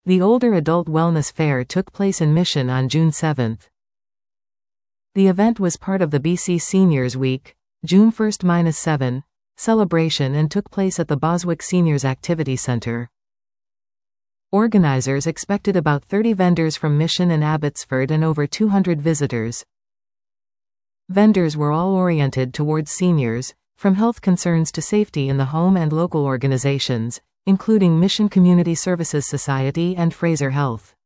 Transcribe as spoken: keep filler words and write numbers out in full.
The Older Adult Wellness Fair took place in Mission on June seventh. The event was part of the B C Seniors Week, June first to seventh, celebration and took place at the Boswick Seniors Activity Center. Organizers expected about thirty vendors from Mission and Abbotsford and over two hundred visitors. Vendors were all oriented towards seniors, from health concerns to safety in the home and local organizations, including Mission Community Services Society and Fraser Health.